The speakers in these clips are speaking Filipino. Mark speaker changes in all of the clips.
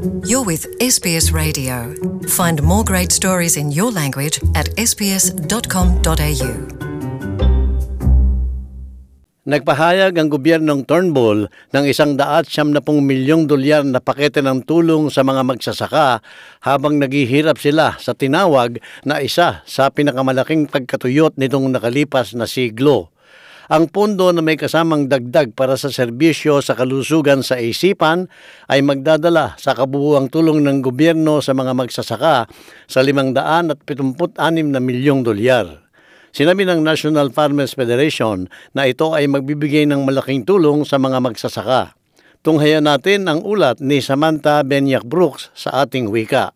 Speaker 1: You're with SBS Radio. Find more great stories in your language at sbs.com.au.
Speaker 2: Nagpahayag ang gobyernong Turnbull ng $170 milyong na pakete ng tulong sa mga magsasaka habang naghihirap sila sa tinawag na isa sa pinakamalaking pagkatuyot nitong nakalipas na siglo. Ang pondo na may kasamang dagdag para sa serbisyo sa kalusugan sa isipan ay magdadala sa kabuuang tulong ng gobyerno sa mga magsasaka sa $576 milyong. Sinabi ng National Farmers Federation na ito ay magbibigay ng malaking tulong sa mga magsasaka. Tunghayan natin ang ulat ni Samantha Benyak-Brooks sa ating wika.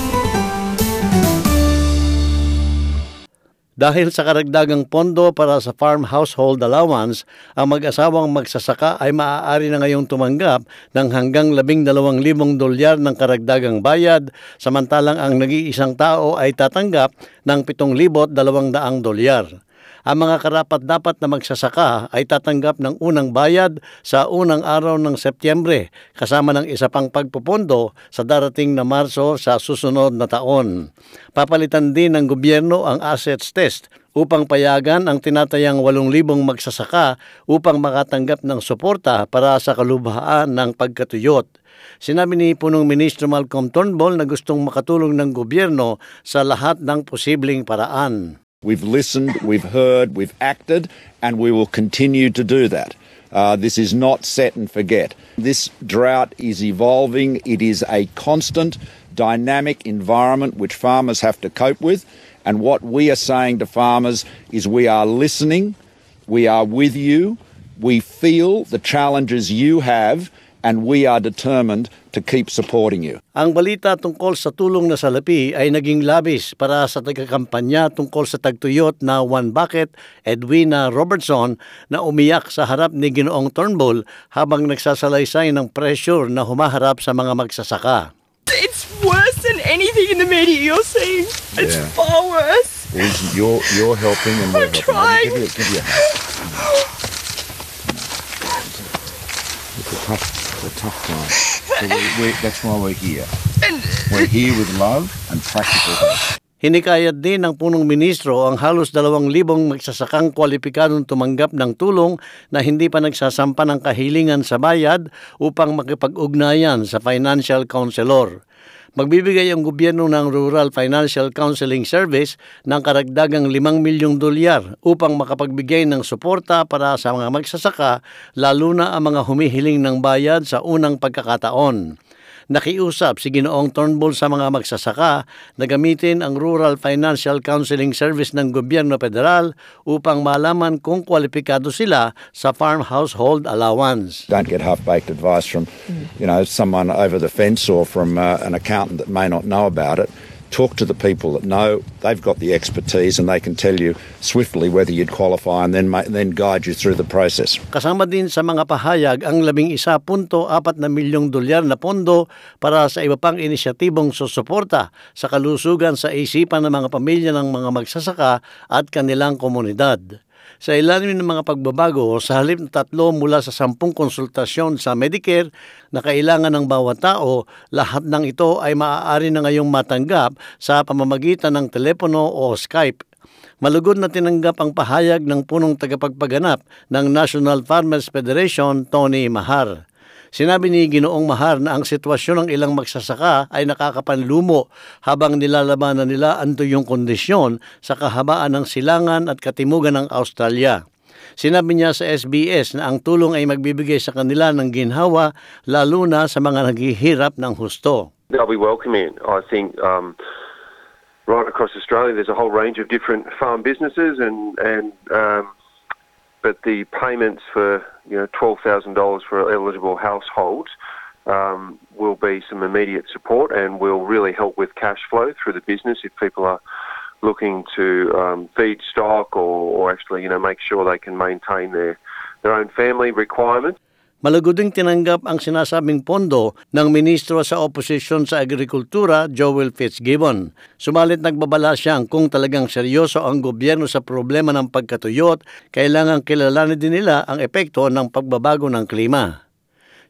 Speaker 2: Dahil sa karagdagang pondo para sa Farm Household Allowance, ang mag-asawang magsasaka ay maaari na ngayong tumanggap ng hanggang $12,000 ng karagdagang bayad, samantalang ang nag-iisang tao ay tatanggap ng $7,200. Ang mga karapat-dapat na magsasaka ay tatanggap ng unang bayad sa unang araw ng Setyembre, kasama ng isa pang pagpupondo sa darating na Marso sa susunod na taon. Papalitan din ng gobyerno ang assets test upang payagan ang tinatayang 8,000 magsasaka upang makatanggap ng suporta para sa kalubhaan ng pagkatuyot. Sinabi ni Punong Ministro Malcolm Turnbull na gustong makatulong ng gobyerno sa lahat ng posibleng paraan.
Speaker 3: We've listened, we've heard, we've acted, and we will continue to do that. This is not set and forget. This drought is evolving. It is a constant, dynamic environment which farmers have to cope with. And what we are saying to farmers is we are listening, we are with you, we feel the challenges you have, and we are determined to keep supporting you.
Speaker 2: Ang balita tungkol sa tulong na salapi ay naging labis para sa tagakampanya tungkol sa tagtuyot na One Bucket, Edwina Robertson, na umiyak sa harap ni Ginoong Turnbull habang nagsasalaysay ng pressure na humaharap sa mga magsasaka.
Speaker 4: It's worse than anything in the media you're seeing. It's far worse.
Speaker 3: You're helping and we're helping.
Speaker 4: Trying.
Speaker 3: Give you a hand. It's a tough time. So that's why we're here. We're here with love and practical help.
Speaker 2: Hinikayat din ng punong ministro ang halos 2,000 magsasakang kwalipikadong tumanggap ng tulong na hindi pa nagsasampa ng kahilingan sa bayad upang makipag-ugnayan sa financial counselor. Magbibigay ang gobyerno ng Rural Financial Counseling Service ng karagdagang $5 milyong upang makapagbigay ng suporta para sa mga magsasaka, lalo na ang mga humihiling ng bayad sa unang pagkakataon. Nakiusap si Ginoong Turnbull sa mga magsasaka na gamitin ang Rural Financial Counseling Service ng gobyerno federal upang malaman kung kwalipikado sila sa Farm Household Allowance.
Speaker 3: Don't get half-baked advice from, someone over the fence or from an accountant that may not know about it. Talk to the people that know. They've got the expertise and they can tell you swiftly whether you'd qualify and then guide you through the process.
Speaker 2: Kasama din sa mga pahayag ang $11.4 milyong na pondo para sa iba pang inisyatibong susuporta sa kalusugan sa isipan ng mga pamilya ng mga magsasaka at kanilang komunidad. Sa ilalim ng mga pagbabago, sa halip na 3 mula sa 10 konsultasyon sa Medicare na kailangan ng bawat tao, lahat ng ito ay maaari na ngayong matanggap sa pamamagitan ng telepono o Skype. Malugod na tinanggap ang pahayag ng punong tagapagpaganap ng National Farmers Federation, Tony Mahar. Sinabi ni Ginoong Mahar na ang sitwasyon ng ilang magsasaka ay nakakapanlumo habang nilalabanan nila ang tuyong kondisyon sa kahabaan ng silangan at katimugan ng Australia. Sinabi niya sa SBS na ang tulong ay magbibigay sa kanila ng ginhawa, lalo na sa mga naghihirap ng husto.
Speaker 5: They'll be welcoming. I think right across Australia there's a whole range of different farm businesses but the payments for $12,000 for eligible households will be some immediate support and will really help with cash flow through the business if people are looking to feed stock or actually make sure they can maintain their own family requirements.
Speaker 2: Malugod ding tinanggap ang sinasabing pondo ng Ministro sa Oposisyon sa Agrikultura, Joel Fitzgibbon. Sumalit nagbabala siya kung talagang seryoso ang gobyerno sa problema ng pagkatuyot, kailangang kilalanin din nila ang epekto ng pagbabago ng klima.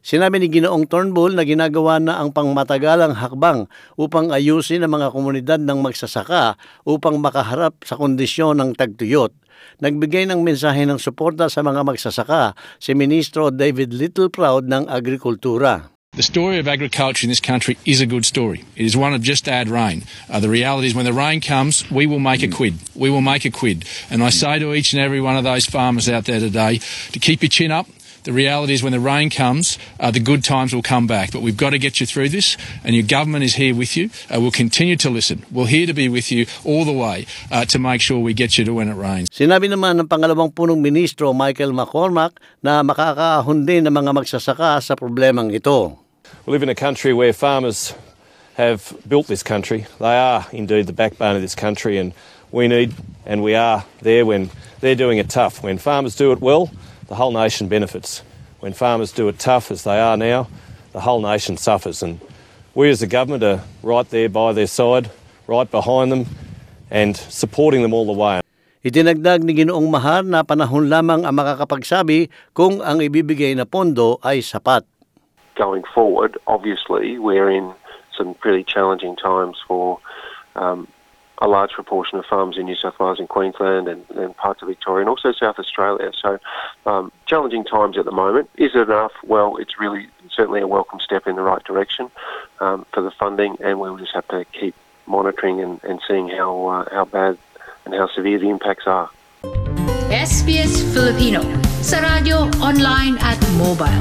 Speaker 2: Sinabi ni Ginoong Turnbull na ginagawa na ang pangmatagalang hakbang upang ayusin ang mga komunidad ng magsasaka upang makaharap sa kondisyon ng tagtuyot. Nagbigay ng mensahe ng suporta sa mga magsasaka si Ministro David Littleproud ng Agrikultura.
Speaker 6: The story of agriculture in this country is a good story. It is one of just add rain. The reality is when the rain comes, we will make a quid. We will make a quid. And I say to each and every one of those farmers out there today to keep your chin up. The reality is when the rain comes, the good times will come back. But we've got to get you through this, and your government is here with you. We'll continue to listen. We're here to be with you all the way to make sure we get you to when it rains.
Speaker 2: Sinabi naman ng pangalawang punong ministro Michael McCormack na makakaahon din ng mga magsasaka sa problemang ito.
Speaker 7: We live in a country where farmers have built this country. They are indeed the backbone of this country, and we need and we are there when they're doing it tough. When farmers do it well, the whole nation benefits. When farmers do it tough, as they are now, the whole nation suffers. And we as a government are right there by their side, right behind them, and supporting them all the way.
Speaker 2: Itinagdag ni Ginoong Mahar na panahon lamang ang makakapagsabi kung ang ibibigay na pondo ay sapat.
Speaker 5: Going forward, obviously, we're in some pretty challenging times for a large proportion of farms in New South Wales and Queensland and parts of Victoria and also South Australia. So challenging times at the moment. Is it enough? Well, it's really certainly a welcome step in the right direction for the funding, and we'll just have to keep monitoring and seeing how bad and how severe the impacts are.
Speaker 8: SBS Filipino sa radyo, online at mobile.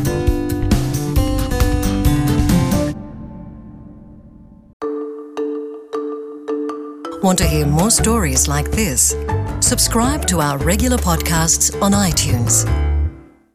Speaker 1: Want to hear more stories like this? Subscribe to our regular podcasts on iTunes.